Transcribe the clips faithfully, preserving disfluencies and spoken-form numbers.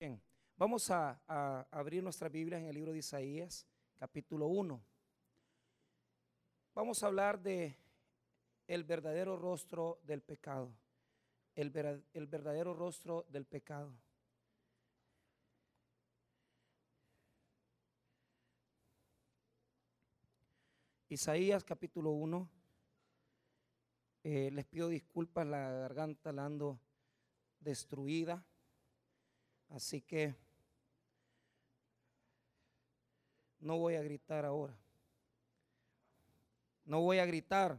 Bien, vamos a, a abrir nuestras Biblias en el libro de Isaías, capítulo uno. Vamos a hablar de el verdadero rostro del pecado, el, ver, el verdadero rostro del pecado. Isaías capítulo uno, eh, les pido disculpas, la garganta la ando destruida, así que no voy a gritar ahora, no voy a gritar.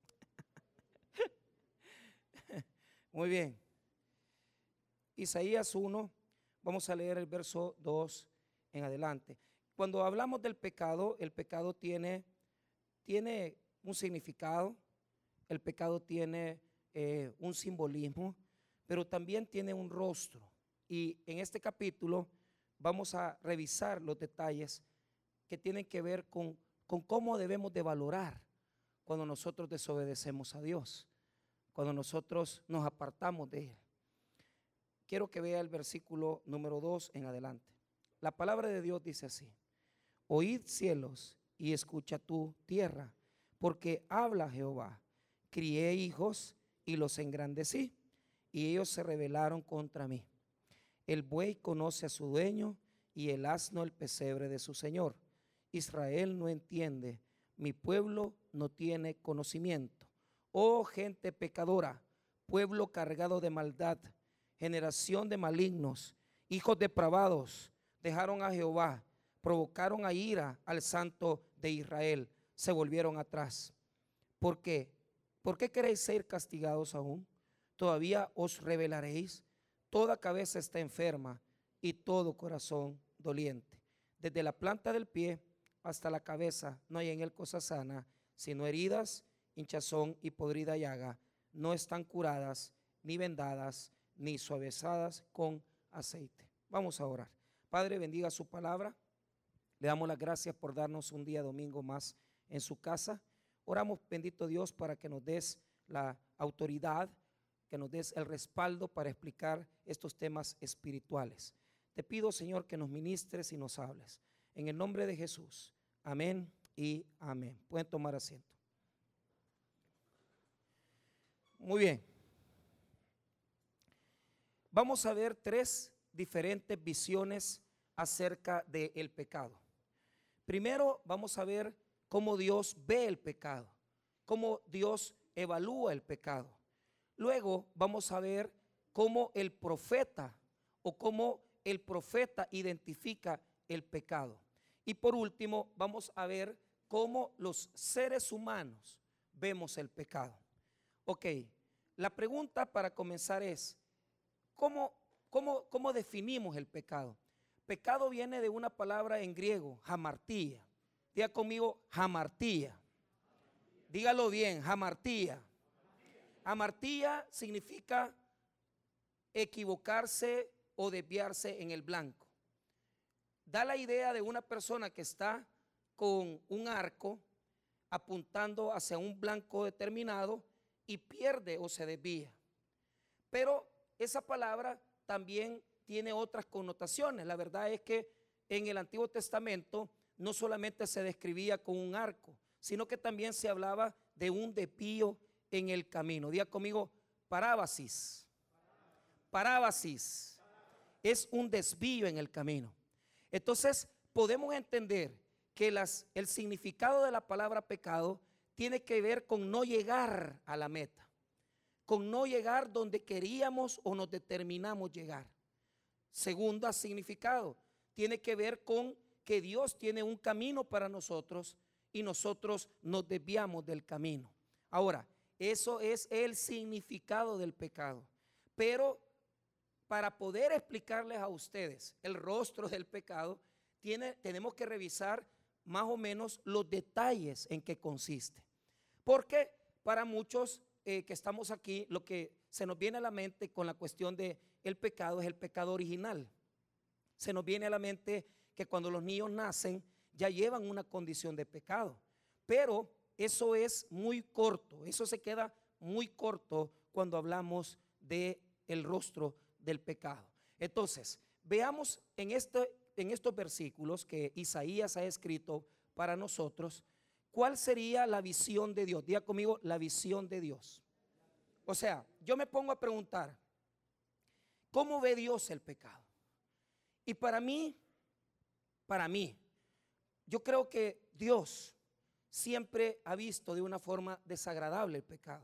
Muy bien, Isaías uno, vamos a leer el verso dos en adelante. Cuando hablamos del pecado, el pecado tiene, tiene un significado, el pecado tiene eh, un simbolismo, pero también tiene un rostro. Y en este capítulo vamos a revisar los detalles que tienen que ver con, con cómo debemos de valorar cuando nosotros desobedecemos a Dios, cuando nosotros nos apartamos de Él. Quiero que vea el versículo número dos en adelante. La palabra de Dios dice así: oíd cielos y escucha tu tierra, porque habla Jehová. Crié hijos y los engrandecí, y ellos se rebelaron contra mí. El buey conoce a su dueño, y el asno el pesebre de su señor. Israel no entiende, mi pueblo no tiene conocimiento. Oh gente pecadora, pueblo cargado de maldad, generación de malignos, hijos depravados, dejaron a Jehová, provocaron a ira al Santo de Israel, se volvieron atrás. ¿Por qué? ¿Por qué queréis ser castigados aún? Todavía os rebelaréis. Toda cabeza está enferma y todo corazón doliente. Desde la planta del pie hasta la cabeza no hay en él cosa sana, sino heridas, hinchazón y podrida llaga. No están curadas, ni vendadas, ni suavizadas con aceite. Vamos a orar. Padre, bendiga su palabra. Le damos las gracias por darnos un día domingo más en su casa. Oramos, bendito Dios, para que nos des la autoridad, que nos des el respaldo para explicar estos temas espirituales. Te pido, Señor, que nos ministres y nos hables. En el nombre de Jesús. Amén y amén. Pueden tomar asiento. Muy bien. Vamos a ver tres diferentes visiones acerca del pecado. Primero vamos a ver cómo Dios ve el pecado, cómo Dios evalúa el pecado. Luego vamos a ver cómo el profeta o cómo el profeta identifica el pecado. Y por último vamos a ver cómo los seres humanos vemos el pecado. Ok, la pregunta para comenzar es, ¿cómo, cómo, cómo definimos el pecado? Pecado viene de una palabra en griego, hamartía. Diga conmigo, hamartía. Dígalo bien, hamartía. Hamartía significa equivocarse o desviarse en el blanco. Da la idea de una persona que está con un arco apuntando hacia un blanco determinado y pierde o se desvía. Pero esa palabra también tiene otras connotaciones. La verdad es que en el Antiguo Testamento no solamente se describía con un arco, sino que también se hablaba de un desvío en el camino. Diga conmigo, parábasis. Parábasis es un desvío en el camino. Entonces podemos entender que las, el significado de la palabra pecado tiene que ver con no llegar a la meta, con no llegar donde queríamos o nos determinamos llegar. Segundo significado, tiene que ver con que Dios tiene un camino para nosotros y nosotros nos desviamos del camino. Ahora, eso es el significado del pecado. Pero para poder explicarles a ustedes el rostro del pecado, tiene, tenemos que revisar más o menos los detalles en que consiste. Porque para muchos eh, que estamos aquí, lo que se nos viene a la mente con la cuestión del pecado es el pecado original. Se nos viene a la mente que cuando los niños nacen ya llevan una condición de pecado. Pero eso es muy corto, eso se queda muy corto cuando hablamos del rostro del pecado. Entonces, veamos en, este, en estos versículos que Isaías ha escrito para nosotros, ¿cuál sería la visión de Dios? Diga conmigo, la visión de Dios. O sea, yo me pongo a preguntar, ¿cómo ve Dios el pecado? Y para mí, para mí, yo creo que Dios siempre ha visto de una forma desagradable el pecado.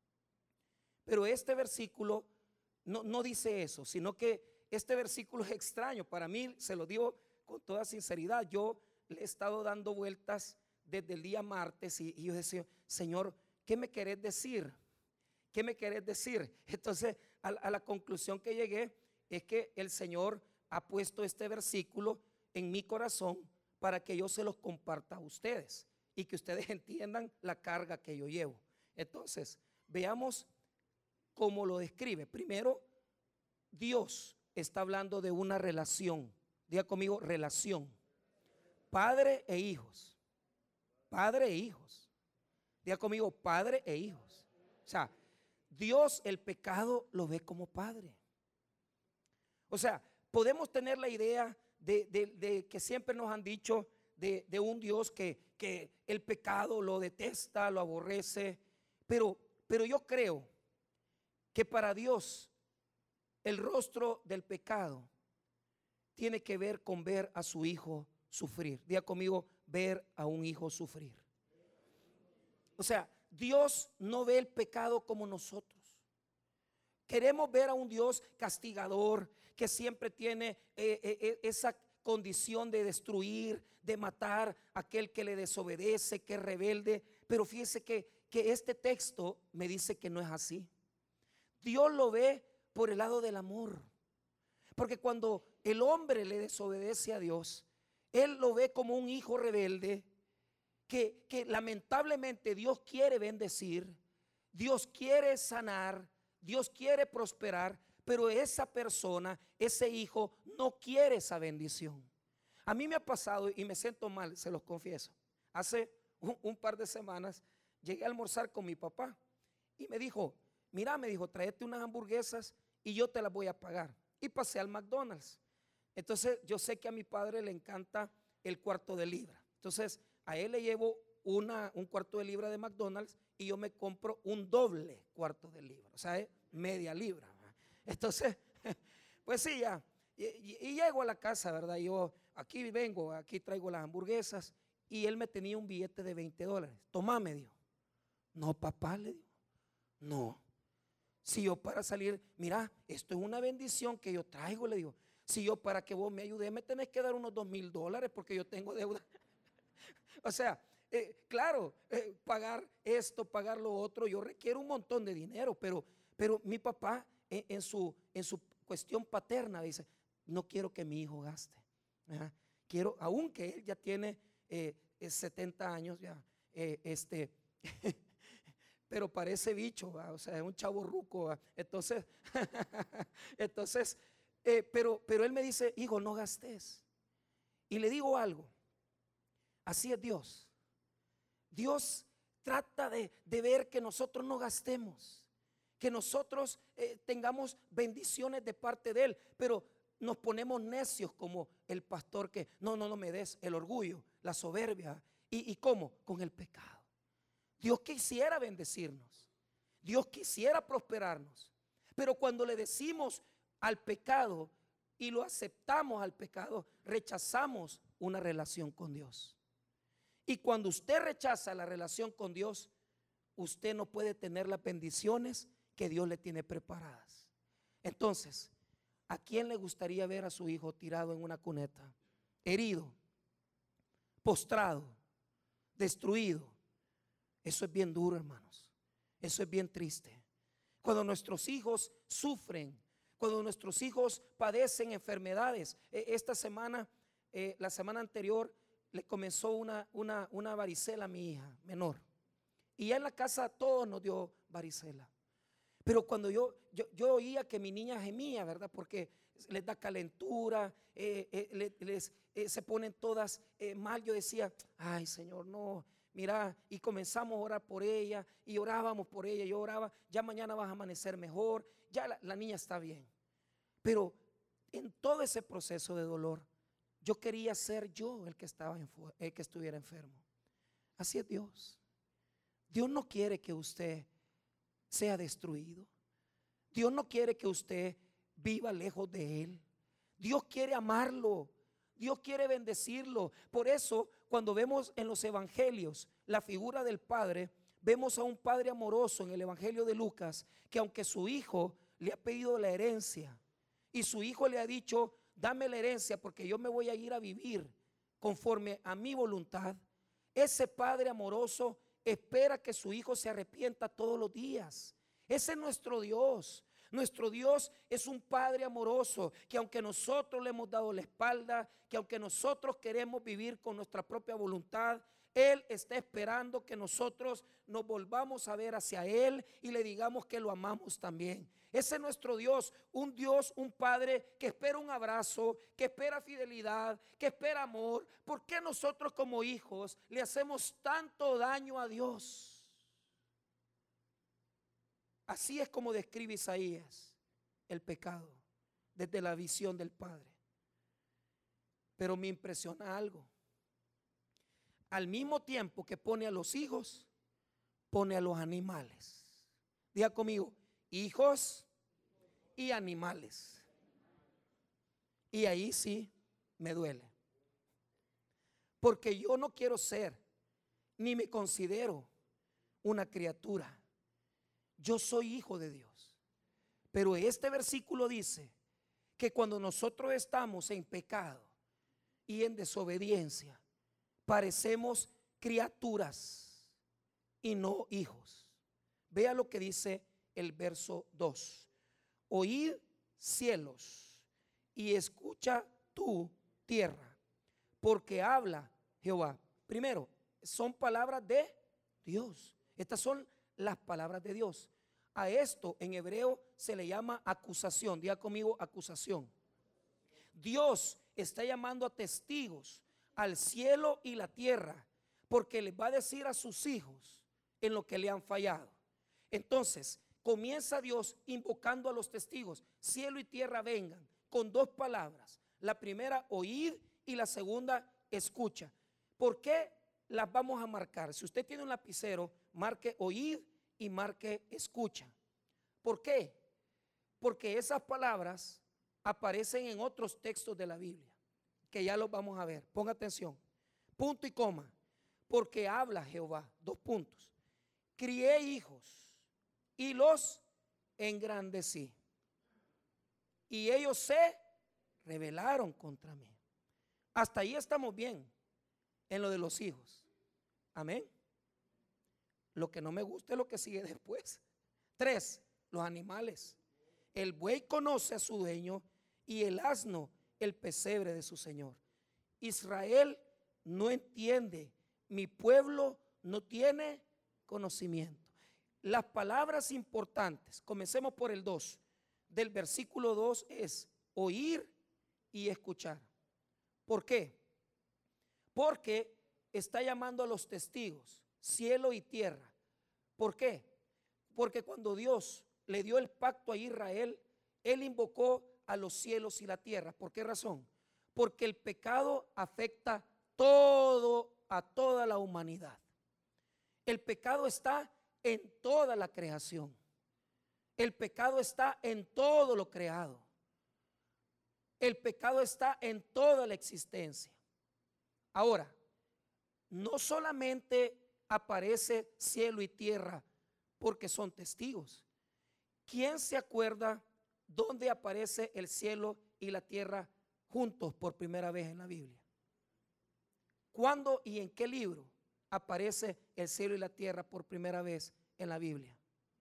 Pero este versículo no, no dice eso, sino que este versículo es extraño. Para mí, se lo digo con toda sinceridad, yo le he estado dando vueltas desde el día martes y, y yo decía, Señor, ¿qué me querés decir? ¿Qué me querés decir? Entonces, a, a la conclusión que llegué es que el Señor ha puesto este versículo en mi corazón para que yo se los comparta a ustedes y que ustedes entiendan la carga que yo llevo. Entonces, veamos cómo lo describe. Primero, Dios está hablando de una relación. Diga conmigo, relación. Padre e hijos. Padre e hijos. Diga conmigo, padre e hijos. O sea, Dios el pecado lo ve como padre. O sea, podemos tener la idea de, de, de que siempre nos han dicho de, de un Dios que, que el pecado lo detesta, lo aborrece. Pero, pero yo creo que para Dios el rostro del pecado tiene que ver con ver a su hijo sufrir. Diga conmigo, ver a un hijo sufrir. O sea, Dios no ve el pecado como nosotros. Queremos ver a un Dios castigador que siempre tiene eh, eh, esa condición de destruir, de matar a aquel que le desobedece, que es rebelde. Pero fíjese que, que este texto me dice que no es así. Dios lo ve por el lado del amor. Porque cuando el hombre le desobedece a Dios, él lo ve como un hijo rebelde que, que lamentablemente Dios quiere bendecir, Dios quiere sanar, Dios quiere prosperar, pero esa persona, ese hijo, no quiere esa bendición. A mí me ha pasado y me siento mal, se los confieso. Hace un, un par de semanas llegué a almorzar con mi papá y me dijo, mira, me dijo, tráete unas hamburguesas y yo te las voy a pagar. Y pasé al McDonald's. Entonces yo sé que a mi padre le encanta el cuarto de libra. Entonces a él le llevo una, un cuarto de libra de McDonald's y yo me compro un doble cuarto de libra, o sea, media libra. Entonces, pues sí, ya. Y, y, y llego a la casa, ¿verdad? Yo aquí vengo, aquí traigo las hamburguesas y él me tenía un billete de veinte dólares. Tomá, me dijo. No, papá, le digo. No. Si yo para salir, mira, esto es una bendición que yo traigo, le digo. Si yo para que vos me ayudes, me tenés que dar unos dos mil dólares porque yo tengo deuda. O sea, eh, claro, eh, pagar esto, pagar lo otro, yo requiero un montón de dinero, pero, pero mi papá en, en, su, en su cuestión paterna dice, no quiero que mi hijo gaste. Ajá. Quiero, aunque él ya tiene eh, setenta años, ya, eh, este... pero parece bicho, ¿va? O sea, es un chavo ruco, ¿va? Entonces, entonces, eh, pero, pero él me dice, hijo, no gastes. Y le digo algo, así es Dios. Dios trata de, de ver que nosotros no gastemos, que nosotros eh, tengamos bendiciones de parte de Él, pero nos ponemos necios como el pastor que, no, no, no me des, el orgullo, la soberbia. ¿Y, y cómo? Con el pecado. Dios quisiera bendecirnos, Dios quisiera prosperarnos, pero cuando le decimos al pecado y lo aceptamos al pecado, rechazamos una relación con Dios. Y cuando usted rechaza la relación con Dios, usted no puede tener las bendiciones que Dios le tiene preparadas. Entonces, ¿a quién le gustaría ver a su hijo tirado en una cuneta, herido, postrado, destruido? Eso es bien duro, hermanos. Eso es bien triste. Cuando nuestros hijos sufren, cuando nuestros hijos padecen enfermedades. Esta semana, eh, la semana anterior, le comenzó una, una, una varicela a mi hija menor. Y ya en la casa todos nos dio varicela. Pero cuando yo, yo, yo oía que mi niña gemía, ¿verdad? Porque les da calentura, eh, eh, les, les, eh, se ponen todas eh, mal. Yo decía, ay, Señor, no. Mira, y comenzamos a orar por ella y orábamos por ella. Yo oraba, ya mañana vas a amanecer mejor, ya la, la niña está bien. Pero en todo ese proceso de dolor, yo quería ser yo el que, estaba el que estuviera enfermo. Así es Dios. Dios no quiere que usted sea destruido. Dios no quiere que usted viva lejos de Él. Dios quiere amarlo. Dios quiere bendecirlo. Por eso, cuando vemos en los evangelios la figura del Padre, vemos a un Padre amoroso en el evangelio de Lucas, que aunque su hijo le ha pedido la herencia y su hijo le ha dicho, dame la herencia porque yo me voy a ir a vivir conforme a mi voluntad, ese Padre amoroso espera que su hijo se arrepienta todos los días. Ese es nuestro Dios. Nuestro Dios es un Padre amoroso que aunque nosotros le hemos dado la espalda, que aunque nosotros queremos vivir con nuestra propia voluntad, Él está esperando que nosotros nos volvamos a ver hacia Él y le digamos que lo amamos también. Ese es nuestro Dios, un Dios, un Padre que espera un abrazo, que espera fidelidad, que espera amor. ¿Por qué nosotros como hijos le hacemos tanto daño a Dios? Así es como describe Isaías el pecado desde la visión del Padre. Pero me impresiona algo. Al mismo tiempo que pone a los hijos, pone a los animales. Diga conmigo, hijos y animales. Y ahí sí me duele. Porque yo no quiero ser, ni me considero una criatura. Yo soy hijo de Dios. Pero este versículo dice que cuando nosotros estamos en pecado y en desobediencia, parecemos criaturas y no hijos. Vea lo que dice el verso dos. Oíd cielos y escucha tú tierra, porque habla Jehová. Primero, son palabras de Dios. Estas son las palabras de Dios. A esto en hebreo se le llama acusación. Diga conmigo, acusación. Dios está llamando a testigos al cielo y la tierra, porque les va a decir a sus hijos en lo que le han fallado. Entonces comienza Dios invocando a los testigos, cielo y tierra vengan, con dos palabras. La primera, oíd, y la segunda, escucha. ¿Por qué las vamos a marcar? Si usted tiene un lapicero, marque oíd y marque escucha. ¿Por qué? Porque esas palabras aparecen en otros textos de la Biblia, que ya los vamos a ver. Ponga atención. Punto y coma. Porque habla Jehová. Dos puntos. Crié hijos y los engrandecí, y ellos se rebelaron contra mí. Hasta ahí estamos bien en lo de los hijos. Amén. Lo que no me gusta es lo que sigue después. Tres, los animales. El buey conoce a su dueño y el asno el pesebre de su señor. Israel no entiende, mi pueblo no tiene conocimiento. Las palabras importantes, comencemos por el dos, del versículo dos es oír y escuchar. ¿Por qué? Porque está llamando a los testigos, cielo y tierra. ¿Por qué? Porque cuando Dios le dio el pacto a Israel, Él invocó a los cielos y la tierra. ¿Por qué razón? Porque el pecado afecta todo, a toda la humanidad. El pecado está en toda la creación. El pecado está en todo lo creado. El pecado está en toda la existencia. Ahora, no solamente aparece cielo y tierra porque son testigos. ¿Quién se acuerda dónde aparece el cielo y la tierra juntos por primera vez en la Biblia? ¿Cuándo y en qué libro aparece el cielo y la tierra por primera vez en la Biblia?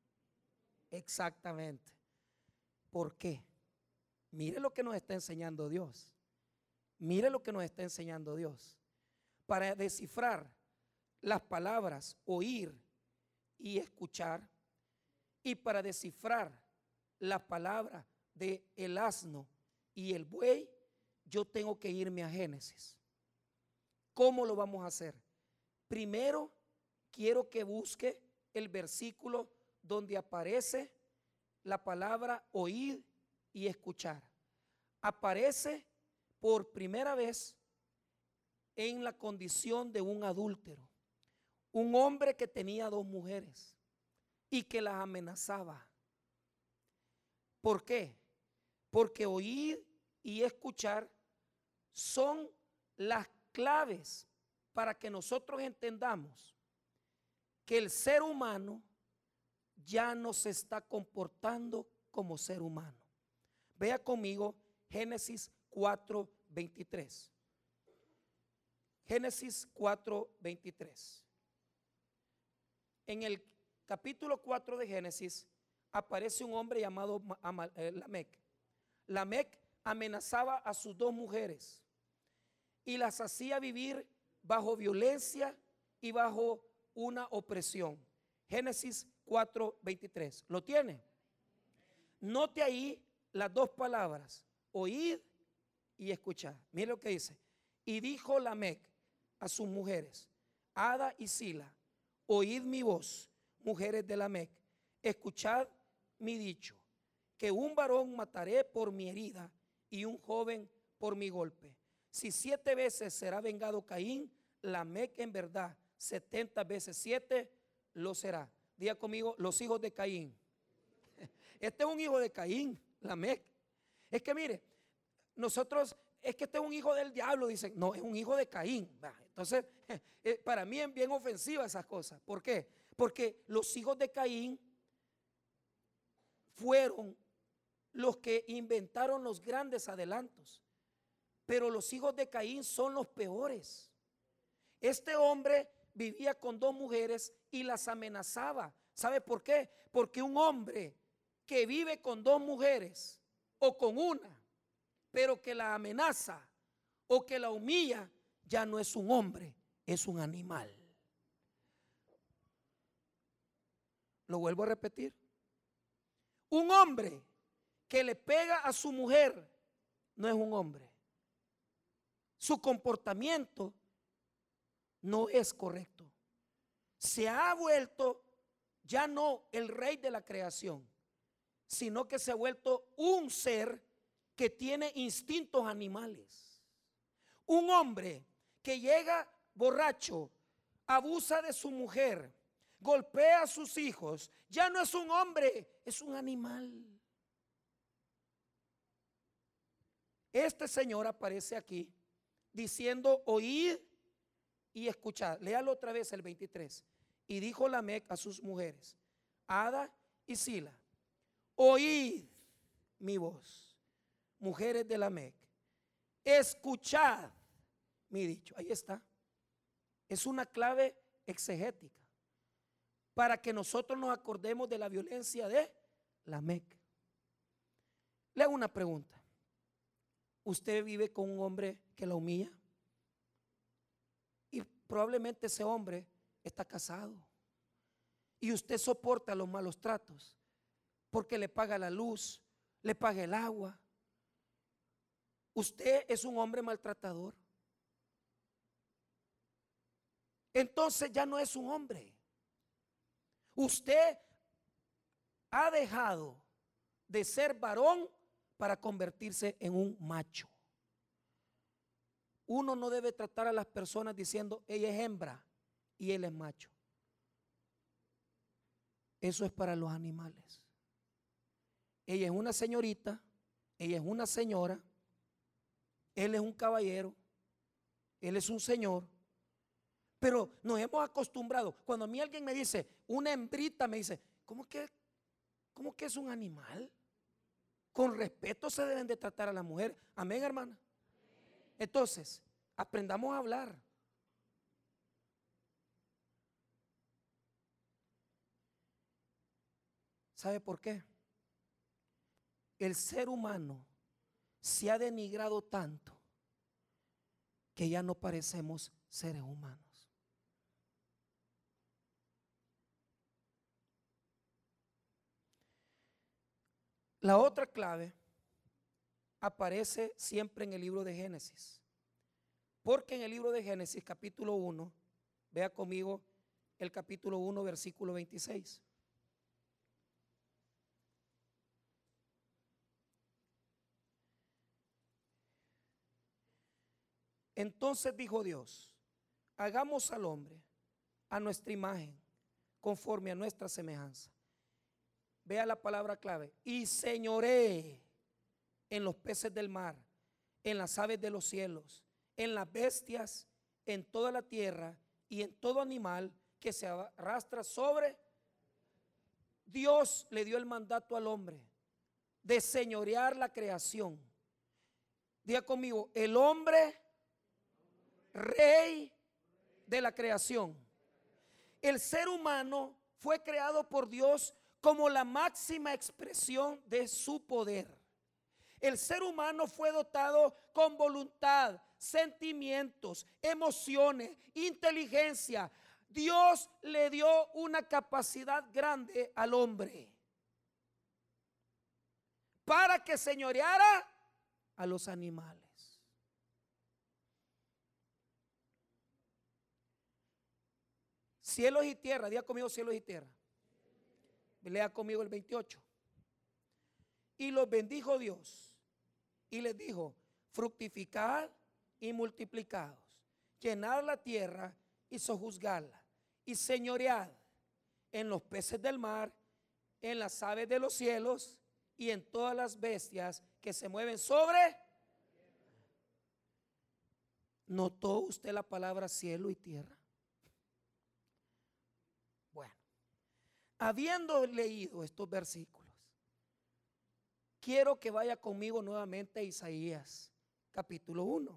Exactamente. ¿Por qué? Mire lo que nos está enseñando Dios. Mire lo que nos está enseñando Dios. Para descifrar las palabras oír y escuchar, y para descifrar la palabra de el asno y el buey, yo tengo que irme a Génesis. ¿Cómo lo vamos a hacer? Primero, quiero que busque el versículo donde aparece la palabra oír y escuchar. aparece por primera vez en la condición de un adúltero, un hombre que tenía dos mujeres y que las amenazaba. ¿Por qué? Porque oír y escuchar son las claves para que nosotros entendamos que el ser humano ya no se está comportando como ser humano. Vea conmigo Génesis cuatro veintitrés. Génesis cuatro veintitrés. En el capítulo cuatro de Génesis aparece un hombre llamado Lamec. Lamec amenazaba a sus dos mujeres y las hacía vivir bajo violencia y bajo una opresión. Génesis cuatro veintitrés. ¿Lo tiene? Note ahí las dos palabras, oíd y escuchad. Mire lo que dice. Y dijo Lamec a sus mujeres, Ada y Sila, oíd mi voz, mujeres de Lamec, escuchad mi dicho, que un varón mataré por mi herida y un joven por mi golpe. Si siete veces será vengado Caín, Lamec en verdad setenta veces siete lo será. Diga conmigo, los hijos de Caín. Este es un hijo de Caín, Lamec. Es que mire, nosotros, es que este es un hijo del diablo, dicen. No, es un hijo de Caín. Entonces, para mí es bien ofensiva esas cosas. ¿Por qué? Porque los hijos de Caín fueron los que inventaron los grandes adelantos. Pero los hijos de Caín son los peores. Este hombre vivía con dos mujeres y las amenazaba. ¿Sabe por qué? Porque un hombre que vive con dos mujeres o con una, pero que la amenaza o que la humilla, ya no es un hombre, es un animal. Lo vuelvo a repetir. Un hombre que le pega a su mujer no es un hombre. Su comportamiento no es correcto. Se ha vuelto ya no el rey de la creación, sino que se ha vuelto un ser que tiene instintos animales. Un hombre que llega borracho, abusa de su mujer, golpea a sus hijos, ya no es un hombre, es un animal. Este señor aparece aquí diciendo, oíd y escuchad. Léalo otra vez el veintitrés. Y dijo Lamec a sus mujeres, Ada y Sila, oíd mi voz, mujeres de Lamec, escuchad mi dicho. Ahí está. Es una clave exegética para que nosotros nos acordemos de la violencia de Lamec. Le hago una pregunta. ¿Usted vive con un hombre que la humilla? Y probablemente ese hombre está casado. Y usted soporta los malos tratos porque le paga la luz, le paga el agua. Usted es un hombre maltratador. Entonces ya no es un hombre. Usted ha dejado de ser varón para convertirse en un macho. Uno no debe tratar a las personas diciendo, ella es hembra y él es macho. Eso es para los animales. Ella es una señorita, ella es una señora, él es un caballero, él es un señor. Pero nos hemos acostumbrado. Cuando a mí alguien me dice, una hembrita, me dice, ¿cómo que, cómo que es un animal? Con respeto se deben de tratar a la mujer. Amén, hermana. Entonces, aprendamos a hablar. ¿Sabe por qué? El ser humano se ha denigrado tanto que ya no parecemos seres humanos. La otra clave aparece siempre en el libro de Génesis. Porque en el libro de Génesis, capítulo uno, vea conmigo el capítulo uno, versículo veintiséis. Entonces dijo Dios, hagamos al hombre a nuestra imagen, conforme a nuestra semejanza. Vea la palabra clave. Y señoree en los peces del mar, en las aves de los cielos, en las bestias, en toda la tierra y en todo animal que se arrastra sobre. Dios le dio el mandato al hombre de señorear la creación. Diga conmigo, el hombre rey de la creación. El ser humano fue creado por Dios como la máxima expresión de su poder. El ser humano fue dotado con voluntad, sentimientos, emociones, inteligencia. Dios le dio una capacidad grande al hombre para que señoreara a los animales. Cielos y tierra, diga conmigo cielos y tierra. Lea conmigo el veintiocho. Y los bendijo Dios y les dijo, fructificad y multiplicaos, llenad la tierra y sojuzgadla, y señoread en los peces del mar, en las aves de los cielos y en todas las bestias que se mueven sobre. ¿Notó usted la palabra cielo y tierra? Bueno, habiendo leído estos versículos, quiero que vaya conmigo nuevamente a Isaías capítulo uno.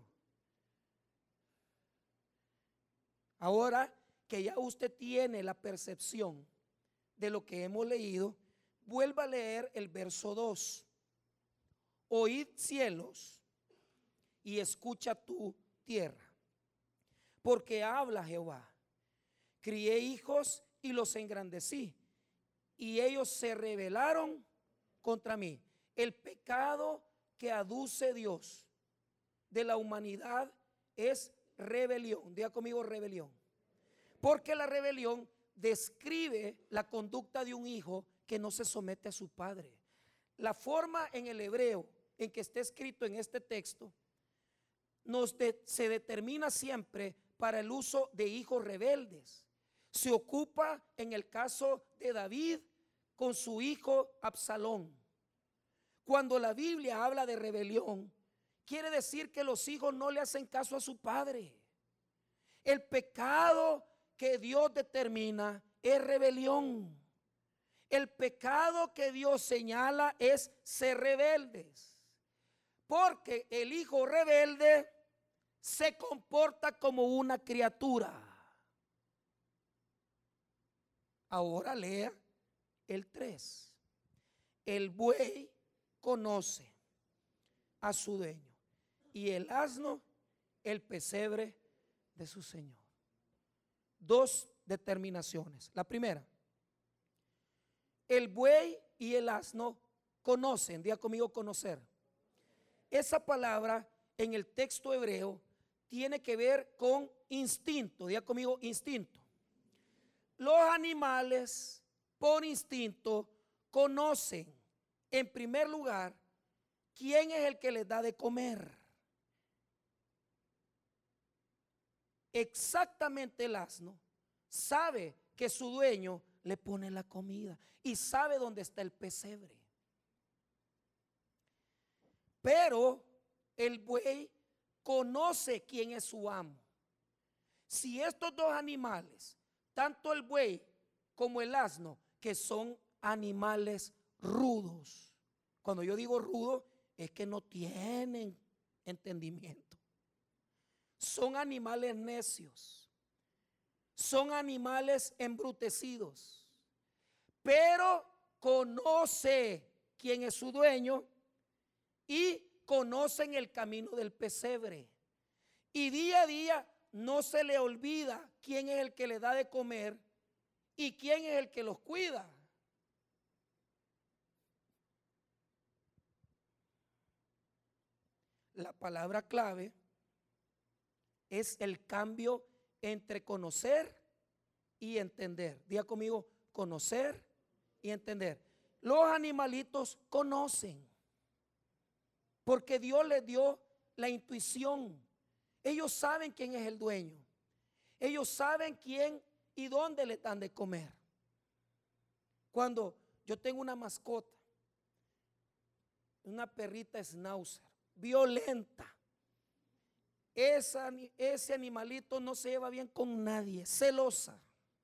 Ahora que ya usted tiene la percepción de lo que hemos leído, vuelva a leer el verso dos. Oíd cielos y escucha tu tierra, porque habla Jehová. Crié hijos y los engrandecí, y ellos se rebelaron contra mí. El pecado que aduce Dios de la humanidad es rebelión. Diga conmigo rebelión. Porque la rebelión describe la conducta de un hijo que no se somete a su padre. La forma en el hebreo en que está escrito en este texto nos de, se determina siempre para el uso de hijos rebeldes. Se ocupa en el caso de David con su hijo Absalón. Cuando la Biblia habla de rebelión, quiere decir que los hijos no le hacen caso a su padre. El pecado que Dios determina es rebelión. El pecado que Dios señala es ser rebeldes. Porque el hijo rebelde se comporta como una criatura. Ahora lea el tres. El buey conoce a su dueño y el asno el pesebre de su señor. Dos determinaciones. La primera, el buey y el asno conocen. Diga conmigo conocer. Esa palabra en el texto hebreo tiene que ver con instinto. Diga conmigo instinto. Los animales por instinto conocen en primer lugar quién es el que les da de comer. Exactamente el asno sabe que su dueño le pone la comida y sabe dónde está el pesebre. Pero el buey conoce quién es su amo. Si estos dos animales, tanto el buey como el asno, que son animales rudos, cuando yo digo rudo es que no tienen entendimiento, son animales necios, son animales embrutecidos, pero conoce quién es su dueño y conocen el camino del pesebre. Y día a día no se le olvida quién es el que le da de comer y quién es el que los cuida. La palabra clave es el cambio entre conocer y entender. Diga conmigo, conocer y entender. Los animalitos conocen, porque Dios les dio la intuición. Ellos saben quién es el dueño. Ellos saben quién y dónde le dan de comer. Cuando yo tengo una mascota, una perrita schnauzer, violenta, Esa, ese animalito no se lleva bien con nadie, celosa.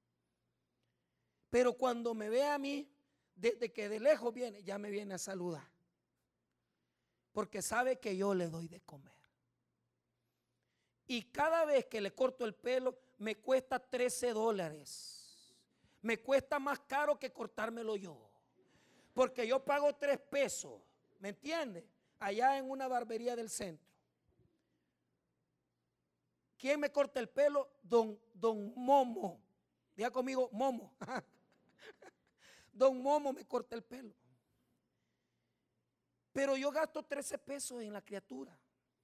Pero cuando me ve a mí, desde que de lejos viene, ya me viene a saludar. Porque sabe que yo le doy de comer. Y cada vez que le corto el pelo, me cuesta trece dólares. Me cuesta más caro que cortármelo yo. Porque yo pago tres pesos, ¿me entiende? Allá en una barbería del centro. ¿Quién me corta el pelo? Don, don Momo. Diga conmigo, Momo. Don Momo me corta el pelo. Pero yo gasto trece pesos en la criatura.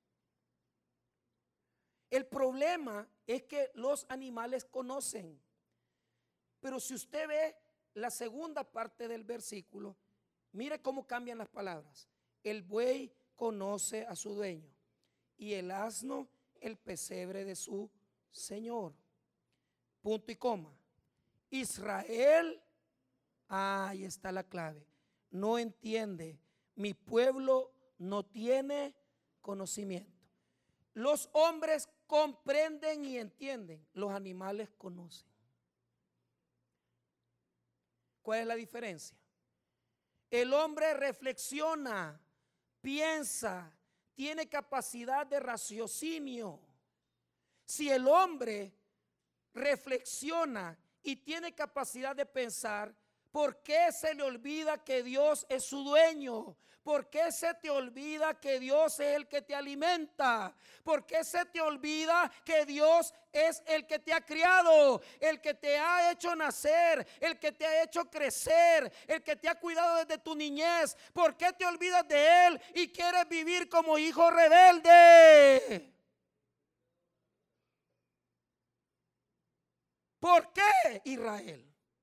El problema es que los animales conocen. Pero si usted ve la segunda parte del versículo, mire cómo cambian las palabras. El buey conoce a su dueño y el asno el pesebre de su señor. Punto y coma. Israel, ahí está la clave, no entiende. Mi pueblo no tiene conocimiento. Los hombres comprenden y entienden, los animales conocen. ¿Cuál es la diferencia? El hombre reflexiona, piensa, tiene capacidad de raciocinio. Si el hombre reflexiona y tiene capacidad de pensar, ¿por qué se le olvida que Dios es su dueño? ¿Por qué se te olvida que Dios es el que te alimenta? ¿Por qué se te olvida que Dios es el que te ha criado, el que te ha hecho nacer, el que te ha hecho crecer, el que te ha cuidado desde tu niñez? ¿Por qué te olvidas de Él y quieres vivir como hijo rebelde? ¿Por qué, Israel?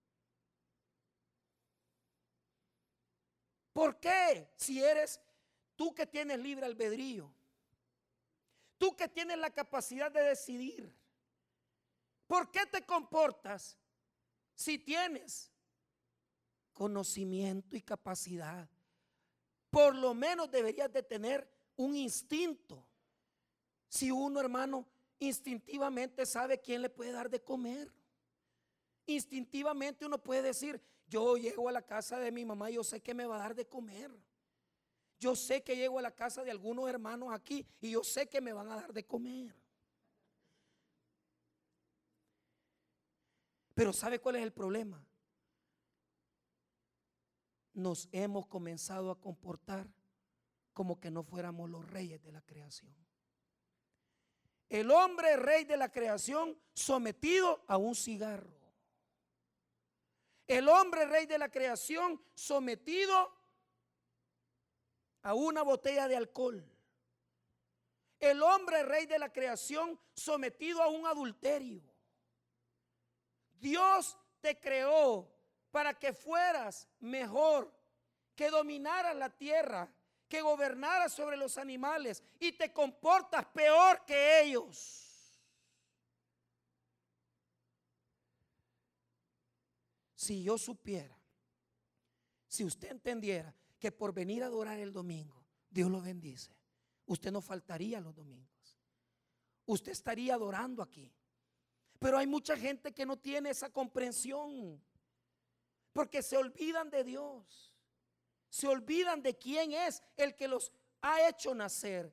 ¿Por qué? Si eres tú que tienes libre albedrío, tú que tienes la capacidad de decidir, ¿por qué te comportas si tienes conocimiento y capacidad? Por lo menos deberías de tener un instinto. Si uno, hermano, instintivamente sabe quién le puede dar de comer. Instintivamente uno puede decir, yo llego a la casa de mi mamá, yo sé que me va a dar de comer. Yo sé que llego a la casa de algunos hermanos aquí y yo sé que me van a dar de comer. Pero ¿sabe cuál es el problema? Nos hemos comenzado a comportar como que no fuéramos los reyes de la creación. El hombre rey de la creación sometido a un cigarro. El hombre rey de la creación sometido a una botella de alcohol. El hombre rey de la creación sometido a un adulterio. Dios te creó para que fueras mejor, que dominaras la tierra, que gobernaras sobre los animales y te comportas peor que ellos. Si yo supiera, si usted entendiera que por venir a adorar el domingo, Dios lo bendice, usted no faltaría los domingos. Usted estaría adorando aquí. Pero hay mucha gente que no tiene esa comprensión, porque se olvidan de Dios, se olvidan de quién es el que los ha hecho nacer.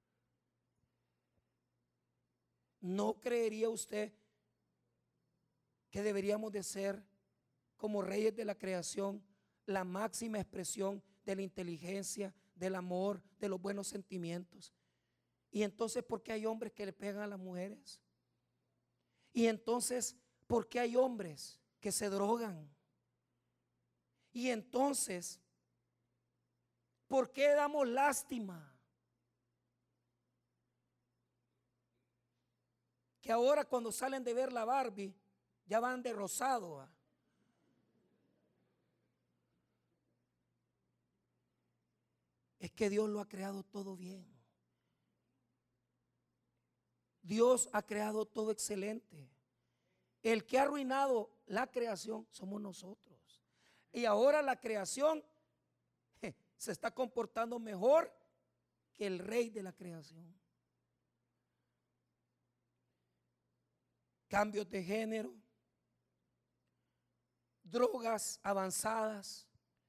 ¿No creería usted que deberíamos de ser como reyes de la creación, la máxima expresión de la inteligencia, del amor, de los buenos sentimientos? Y entonces, ¿por qué hay hombres que le pegan a las mujeres? Y entonces, ¿por qué hay hombres que se drogan? Y entonces, ¿por qué damos lástima? Que ahora cuando salen de ver la Barbie, ya van de rosado. ¿eh? Es que Dios lo ha creado todo bien. Dios ha creado todo excelente. El que ha arruinado la creación somos nosotros. Y ahora la creación je, se está comportando mejor que el rey de la creación. Cambios de género, drogas avanzadas.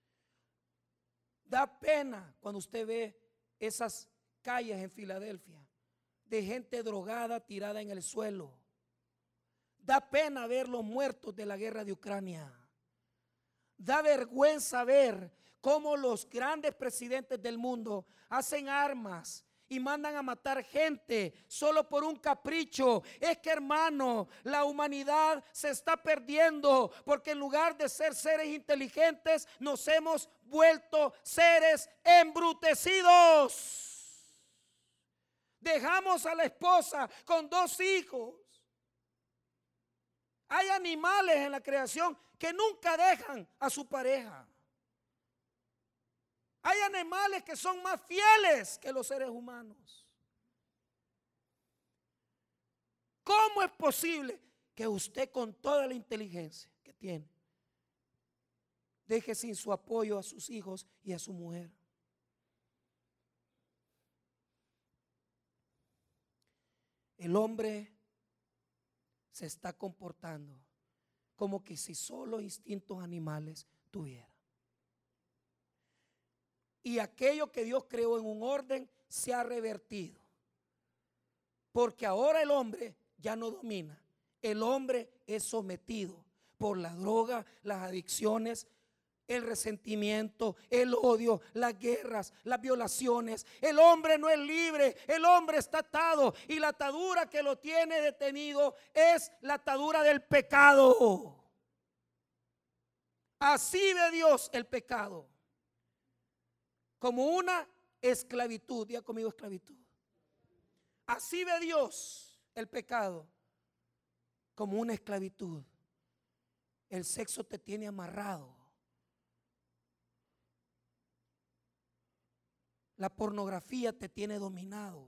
Da pena cuando usted ve esas calles en Filadelfia de gente drogada tirada en el suelo. Da pena ver los muertos de la guerra de Ucrania. Da vergüenza ver cómo los grandes presidentes del mundo hacen armas y mandan a matar gente solo por un capricho. Es que, hermano, la humanidad se está perdiendo porque en lugar de ser seres inteligentes nos hemos vuelto seres embrutecidos. Dejamos a la esposa con dos hijos. Hay animales en la creación que nunca dejan a su pareja. Hay animales que son más fieles que los seres humanos. ¿Cómo es posible que usted, con toda la inteligencia que tiene, deje sin su apoyo a sus hijos y a su mujer? El hombre se está comportando como que si solo instintos animales tuviera. Y aquello que Dios creó en un orden se ha revertido. Porque ahora el hombre ya no domina. El hombre es sometido por la droga, las adicciones, el resentimiento, el odio, las guerras, las violaciones. El hombre no es libre, el hombre está atado. Y la atadura que lo tiene detenido es la atadura del pecado. Así ve Dios el pecado, como una esclavitud. Diga conmigo, esclavitud. Así ve Dios el pecado, como una esclavitud. El sexo te tiene amarrado. La pornografía te tiene dominado.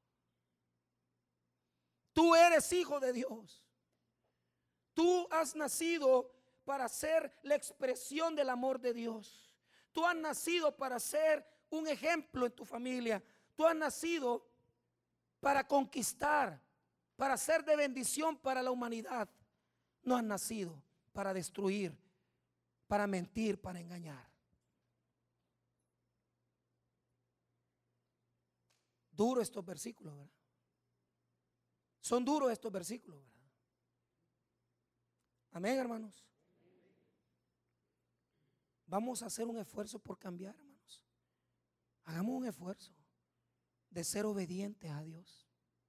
Tú eres hijo de Dios. Tú has nacido para ser la expresión del amor de Dios. Tú has nacido para ser un ejemplo en tu familia. Tú has nacido para conquistar, para ser de bendición para la humanidad. No has nacido para destruir, para mentir, para engañar. Duros estos versículos, ¿verdad? Son duros estos versículos, ¿verdad? Amén, hermanos. Vamos a hacer un esfuerzo por cambiar, hermanos. Hagamos un esfuerzo de ser obedientes a Dios.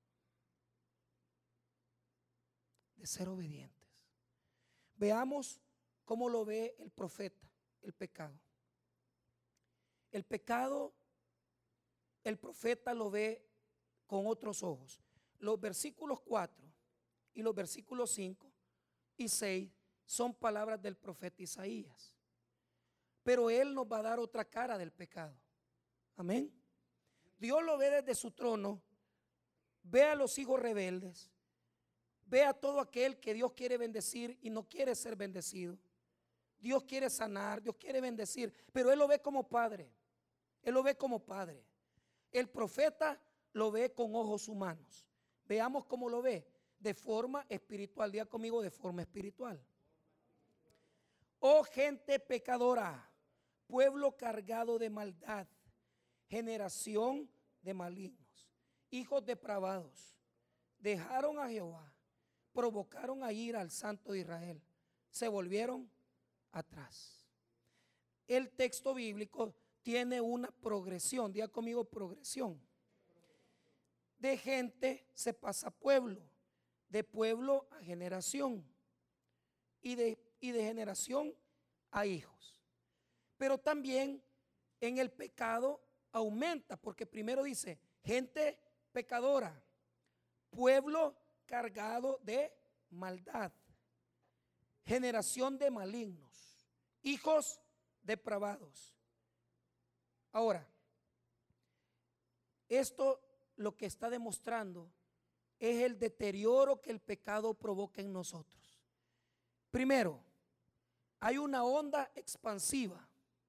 De ser obedientes. Veamos cómo lo ve el profeta, el pecado. El pecado, el profeta lo ve con otros ojos. Los versículos cuatro y los versículos cinco y seis son palabras del profeta Isaías. Pero él nos va a dar otra cara del pecado. Amén. Dios lo ve desde su trono. Ve a los hijos rebeldes. Ve a todo aquel que Dios quiere bendecir y no quiere ser bendecido. Dios quiere sanar, Dios quiere bendecir, pero él lo ve como padre. Él lo ve como padre. El profeta lo ve con ojos humanos. Veamos cómo lo ve. De forma espiritual. Diga conmigo, de forma espiritual. Oh gente pecadora, pueblo cargado de maldad, generación de malignos, hijos depravados, dejaron a Jehová, provocaron a ira al Santo de Israel, se volvieron atrás. El texto bíblico tiene una progresión, diga conmigo progresión. De gente se pasa a pueblo, de pueblo a generación y de, y de generación a hijos. Pero también en el pecado aumenta, porque primero dice gente pecadora, pueblo cargado de maldad, generación de malignos, hijos depravados. Ahora, esto lo que está demostrando es el deterioro que el pecado provoca en nosotros. Primero, hay una onda expansiva.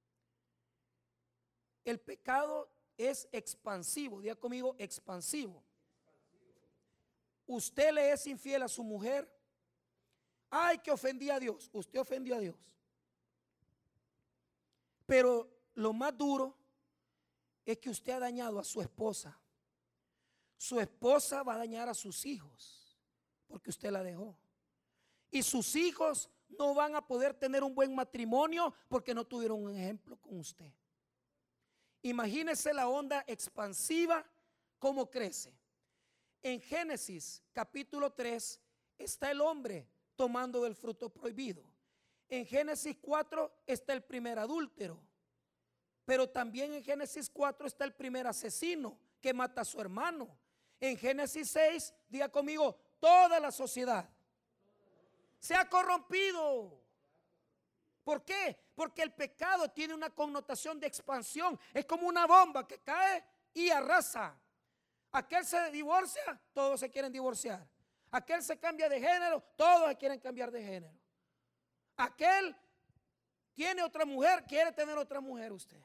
El pecado es expansivo. Diga conmigo, expansivo. Usted le es infiel a su mujer. Ay, que ofendí a Dios. Usted ofendió a Dios. Pero lo más duro es que usted ha dañado a su esposa. Su esposa va a dañar a sus hijos porque usted la dejó. Y sus hijos no van a poder tener un buen matrimonio porque no tuvieron un ejemplo con usted. Imagínese la onda expansiva, cómo crece. En Génesis capítulo tres está el hombre tomando del fruto prohibido. En Génesis cuatro está el primer adúltero. Pero también en Génesis cuatro está el primer asesino que mata a su hermano. En Génesis seis, diga conmigo, toda la sociedad se ha corrompido. ¿Por qué? Porque el pecado tiene una connotación de expansión. Es como una bomba que cae y arrasa. Aquel se divorcia, todos se quieren divorciar. Aquel se cambia de género, todos se quieren cambiar de género. Aquel tiene otra mujer, quiere tener otra mujer usted.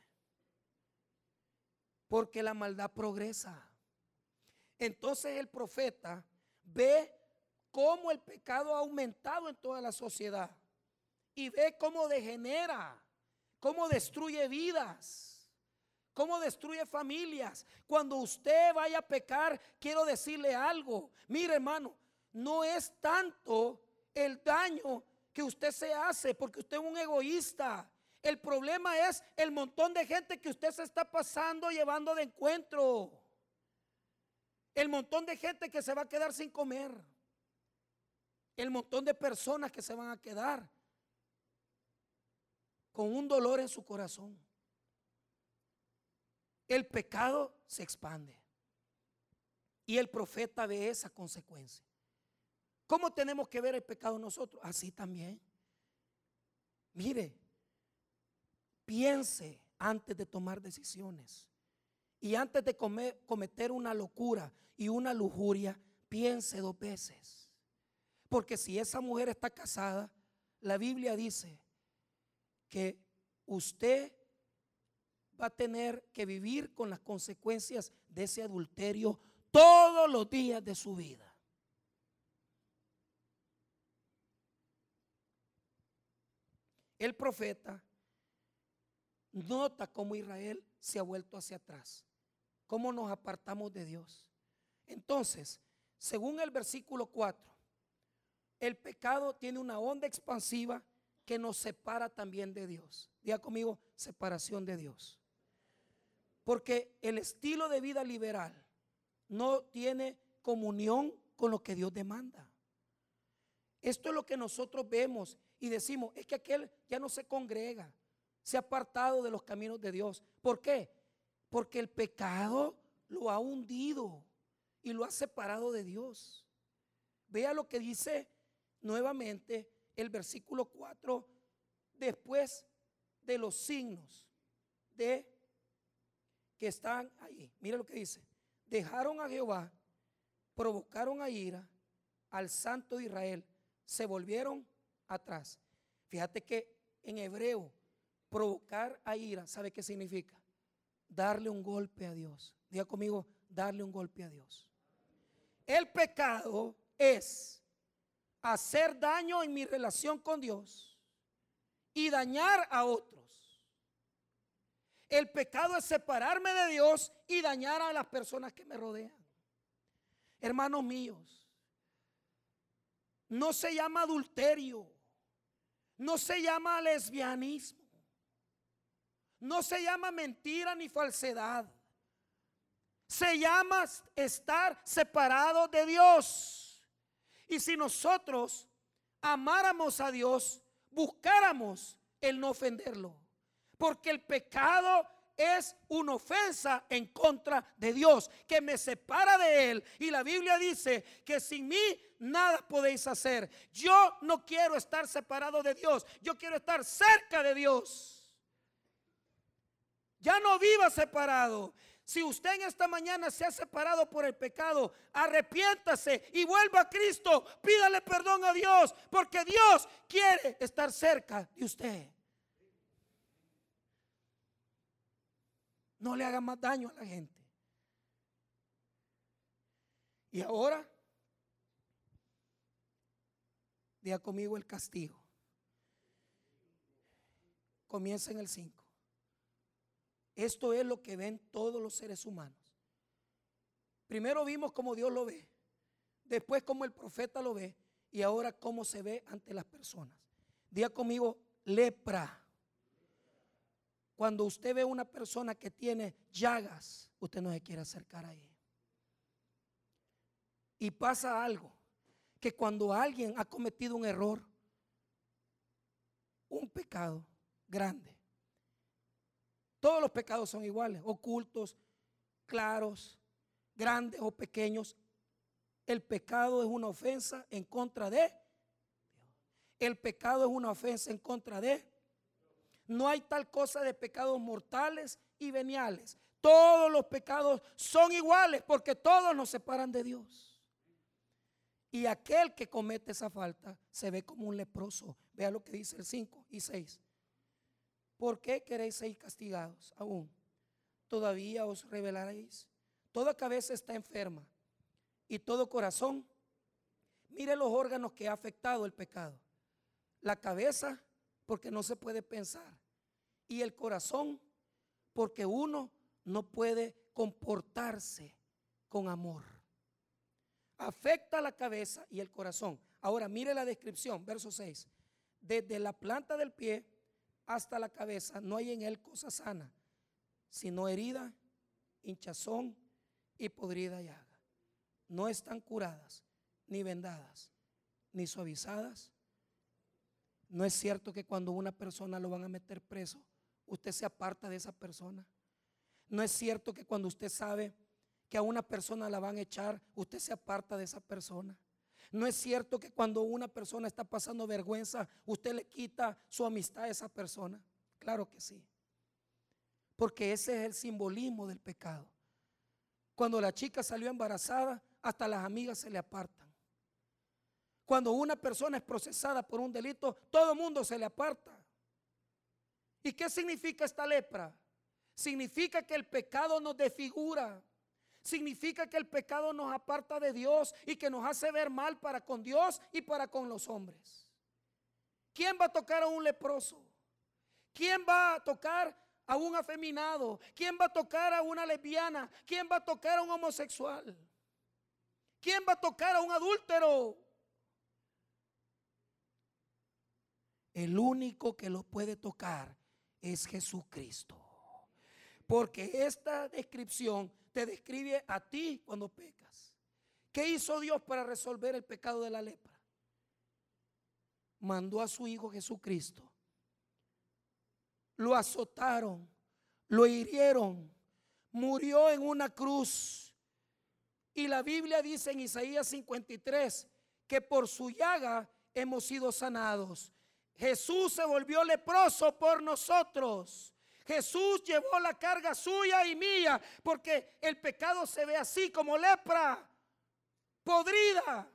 Porque la maldad progresa. Entonces el profeta ve cómo el pecado ha aumentado en toda la sociedad y ve cómo degenera, cómo destruye vidas, cómo destruye familias. Cuando usted vaya a pecar, quiero decirle algo. Mire, hermano, no es tanto el daño que usted se hace porque usted es un egoísta. El problema es el montón de gente que usted se está pasando llevando de encuentro. El montón de gente que se va a quedar sin comer. El montón de personas que se van a quedar con un dolor en su corazón. El pecado se expande. Y el profeta ve esa consecuencia. ¿Cómo tenemos que ver el pecado nosotros? Así también. Mire, piense antes de tomar decisiones. Y antes de comer, cometer una locura y una lujuria, piense dos veces. Porque si esa mujer está casada, la Biblia dice que usted va a tener que vivir con las consecuencias de ese adulterio todos los días de su vida. El profeta nota cómo Israel se ha vuelto hacia atrás, cómo nos apartamos de Dios. Entonces, según el versículo cuatro, el pecado tiene una onda expansiva que nos separa también de Dios. Diga conmigo, separación de Dios. Porque el estilo de vida liberal no tiene comunión con lo que Dios demanda. Esto es lo que nosotros vemos y decimos, es que aquel ya no se congrega, se ha apartado de los caminos de Dios. ¿Por qué? Porque el pecado lo ha hundido y lo ha separado de Dios. Vea lo que dice nuevamente el versículo cuatro, después de los signos de que están ahí. Mira lo que dice: dejaron a Jehová, provocaron a ira al Santo de Israel, se volvieron atrás. Fíjate que en hebreo provocar a ira, ¿sabe qué significa? Darle un golpe a Dios. Diga conmigo, darle un golpe a Dios. El pecado es hacer daño en mi relación con Dios y dañar a otros. El pecado es separarme de Dios y dañar a las personas que me rodean. Hermanos míos, no se llama adulterio, no se llama lesbianismo, no se llama mentira ni falsedad. Se llama estar separado de Dios. Y si nosotros amáramos a Dios, buscáramos el no ofenderlo, porque el pecado es una ofensa en contra de Dios, que me separa de Él. Y la Biblia dice que sin mí nada podéis hacer. Yo no quiero estar separado de Dios, yo quiero estar cerca de Dios. Ya no viva separado. Si usted en esta mañana se ha separado por el pecado, arrepiéntase y vuelva a Cristo. Pídale perdón a Dios, porque Dios quiere estar cerca de usted. No le haga más daño a la gente. Y ahora, diga conmigo el castigo. Comienza en el cinco. Esto es lo que ven todos los seres humanos. Primero vimos cómo Dios lo ve, después cómo el profeta lo ve, y ahora cómo se ve ante las personas. Diga conmigo, lepra. Cuando usted ve una persona que tiene llagas, usted no se quiere acercar a ella. Y pasa algo, que cuando alguien ha cometido un error, un pecado grande, todos los pecados son iguales, ocultos, claros, grandes o pequeños. El pecado es una ofensa en contra de Dios. El pecado es una ofensa en contra de. No hay tal cosa de pecados mortales y veniales. Todos los pecados son iguales porque todos nos separan de Dios. Y aquel que comete esa falta se ve como un leproso. Vea lo que dice el cinco y seis. ¿Por qué queréis ser castigados aún? Todavía os rebelaréis. Toda cabeza está enferma y todo corazón. Mire los órganos que ha afectado el pecado. La cabeza, porque no se puede pensar. Y el corazón, porque uno no puede comportarse con amor. Afecta la cabeza y el corazón. Ahora mire la descripción, verso seis. Desde la planta del pie hasta la cabeza no hay en él cosa sana, sino herida, hinchazón y podrida llaga. No están curadas, ni vendadas, ni suavizadas. No es cierto que cuando una persona lo van a meter preso, usted se aparta de esa persona. No es cierto que cuando usted sabe que a una persona la van a echar, usted se aparta de esa persona. No es cierto que cuando una persona está pasando vergüenza, usted le quita su amistad a esa persona. Claro que sí. Porque ese es el simbolismo del pecado. Cuando la chica salió embarazada, hasta las amigas se le apartan. Cuando una persona es procesada por un delito, todo el mundo se le aparta. ¿Y qué significa esta lepra? Significa que el pecado nos desfigura. Significa que el pecado nos aparta de Dios y que nos hace ver mal para con Dios y para con los hombres. ¿Quién va a tocar a un leproso? ¿Quién va a tocar a un afeminado? ¿Quién va a tocar a una lesbiana? ¿Quién va a tocar a un homosexual? ¿Quién va a tocar a un adúltero? El único que lo puede tocar es Jesucristo. Porque esta descripción te describe a ti cuando pecas. ¿Qué hizo Dios para resolver el pecado de la lepra? Mandó a su Hijo Jesucristo. Lo azotaron, lo hirieron, murió en una cruz. Y la Biblia dice en Isaías cincuenta y tres que por su llaga hemos sido sanados. Jesús se volvió leproso por nosotros. Jesús llevó la carga suya y mía, porque el pecado se ve así como lepra, podrida.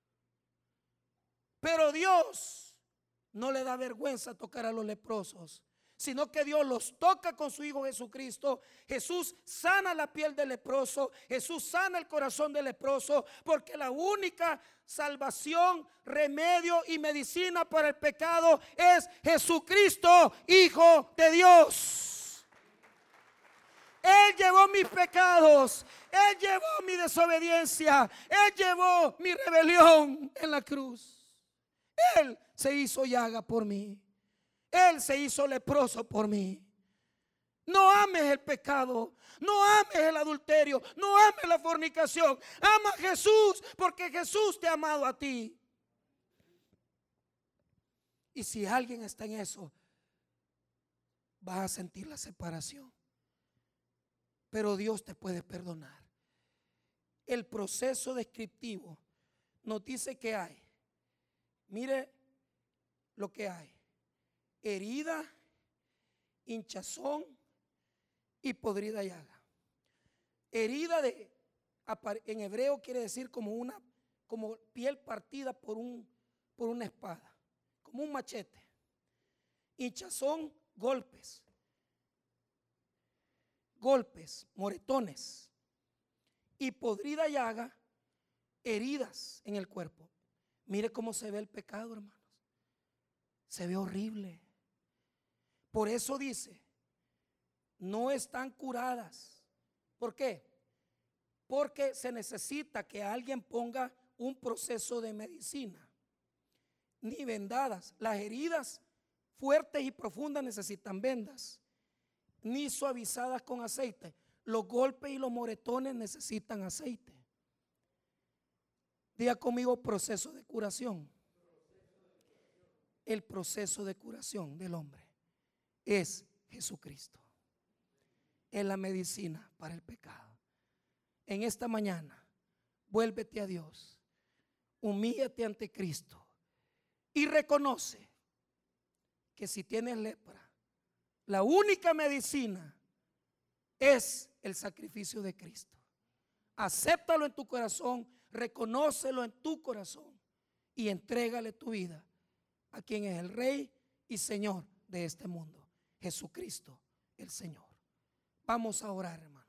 Pero Dios no le da vergüenza tocar a los leprosos, sino que Dios los toca con su Hijo Jesucristo. Jesús sana la piel del leproso, Jesús sana el corazón del leproso, porque la única salvación, remedio y medicina para el pecado es Jesucristo, Hijo de Dios. Él llevó mis pecados, Él llevó mi desobediencia, Él llevó mi rebelión en la cruz. Él se hizo llaga por mí. Él se hizo leproso por mí. No ames el pecado, no ames el adulterio, no ames la fornicación. Ama a Jesús porque Jesús te ha amado a ti. Y si alguien está en eso, vas a sentir la separación. Pero Dios te puede perdonar. El proceso descriptivo nos dice que hay. Mire lo que hay: herida, hinchazón y podrida llaga. Herida de, en hebreo quiere decir como una, como piel partida por, un, por una espada, como un machete. Hinchazón, golpes, golpes, moretones. Y podrida llaga, heridas en el cuerpo. Mire cómo se ve el pecado, hermanos. Se ve horrible. Por eso dice, no están curadas. ¿Por qué? Porque se necesita que alguien ponga un proceso de medicina. Ni vendadas. Las heridas fuertes y profundas necesitan vendas. Ni suavizadas con aceite. Los golpes y los moretones necesitan aceite. Diga conmigo, proceso de curación. El proceso de curación del hombre es Jesucristo. Es la medicina para el pecado. En esta mañana, vuélvete a Dios, humíllate ante Cristo y reconoce que si tienes lepra, la única medicina es el sacrificio de Cristo. Acéptalo en tu corazón, reconócelo en tu corazón y entrégale tu vida a quien es el Rey y Señor de este mundo, Jesucristo el Señor. Vamos a orar, hermano.